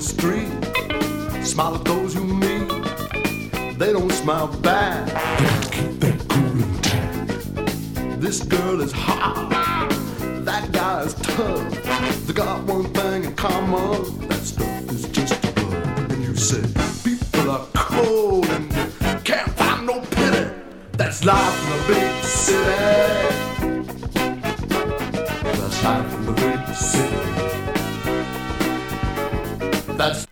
street. Smile at those you meet. They don't smile back. Keep that cool and tight. This girl is hot. That guy is tough. They got one thing in common. That stuff is just a bug. And you say, people are cold and you can't find no pity. That's life in the big city. That's life in the big city. That's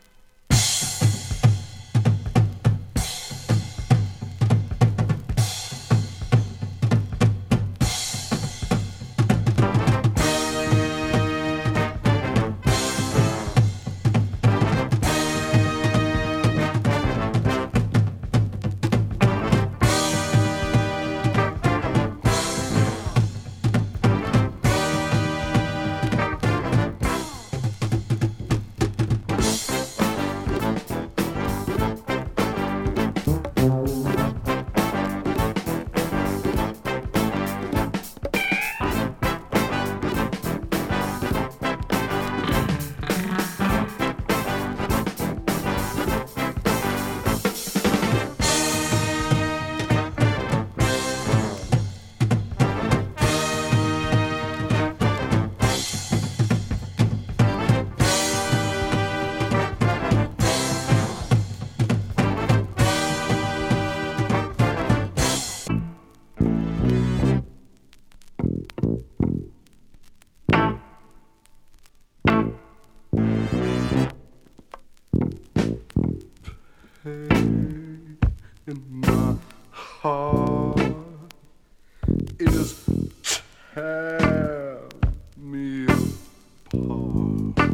in my heart is tear me apart.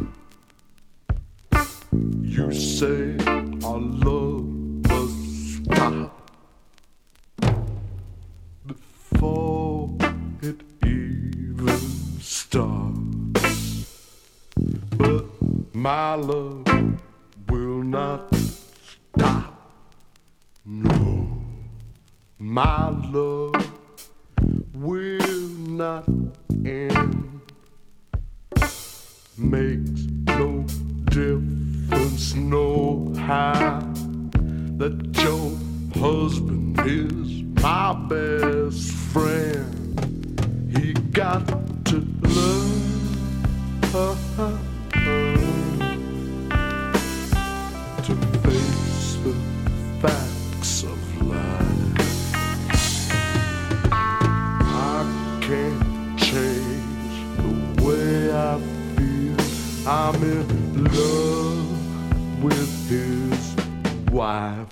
You say our love must stop before it even starts, but my love will not stop. No, my love will not end. Makes no difference, no how that your husband is my best friend. He got to love her to face the facts of life. I can't change the way I feel. I'm in love with his wife.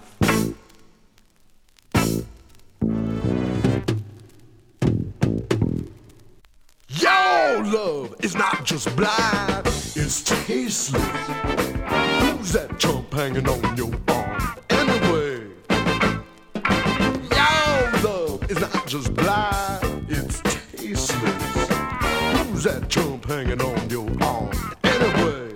Your love is not just blind, it's tasteless. Who's that chump hanging on your arm anyway? Your love is not just blind, it's tasteless. Who's that chump hanging on your arm anyway?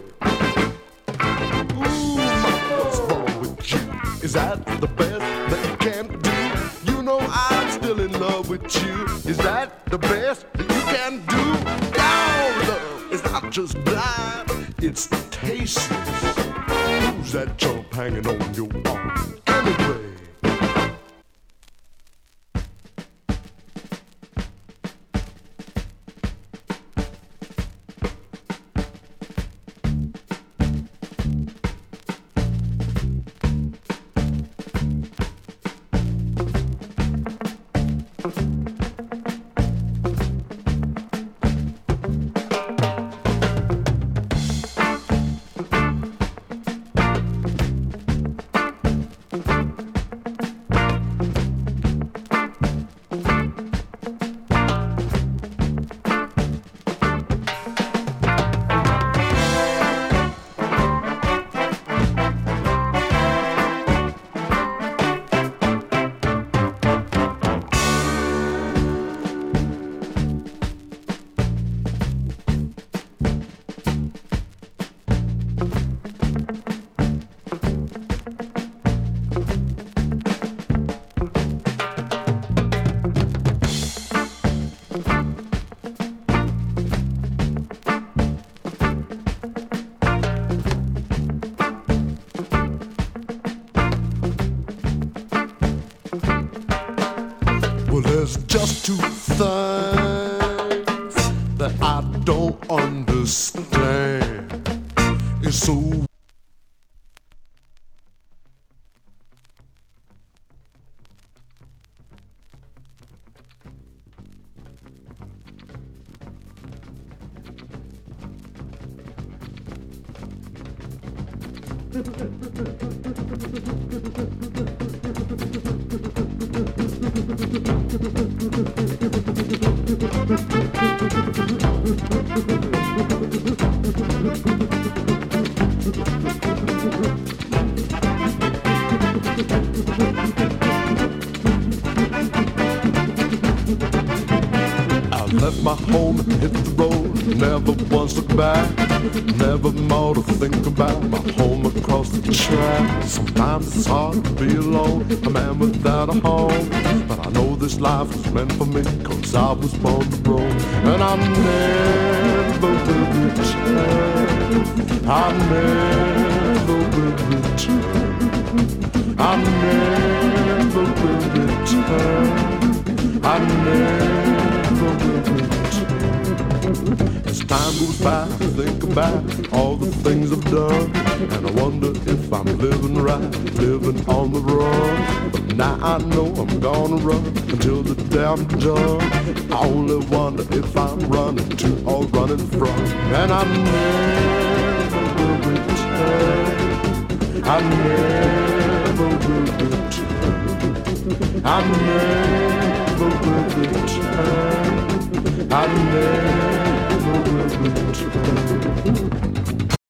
Ooh, what's wrong with you? Is that the best that you can do? You know I'm still in love with you. Is that the best that you can do? Your love is not just blind, it's tasteless. Who's that chump hanging on your arm anyway? There's just two things that I don't understand. It's so left my home and hit the road. Never once looked back. Never more to think about my home across the track. Sometimes it's hard to be alone, a man without a home. But I know this life was meant for me, 'cause I was born to roam. And I never will return. I never will return. I never will return. I never will return. As time goes by, I think about all the things I've done, and I wonder if I'm living right, living on the run. But now I know I'm gonna run until the day I'm done. I only wonder if I'm running to or running from, and I never will return. I never will return. I never will return. I never will return.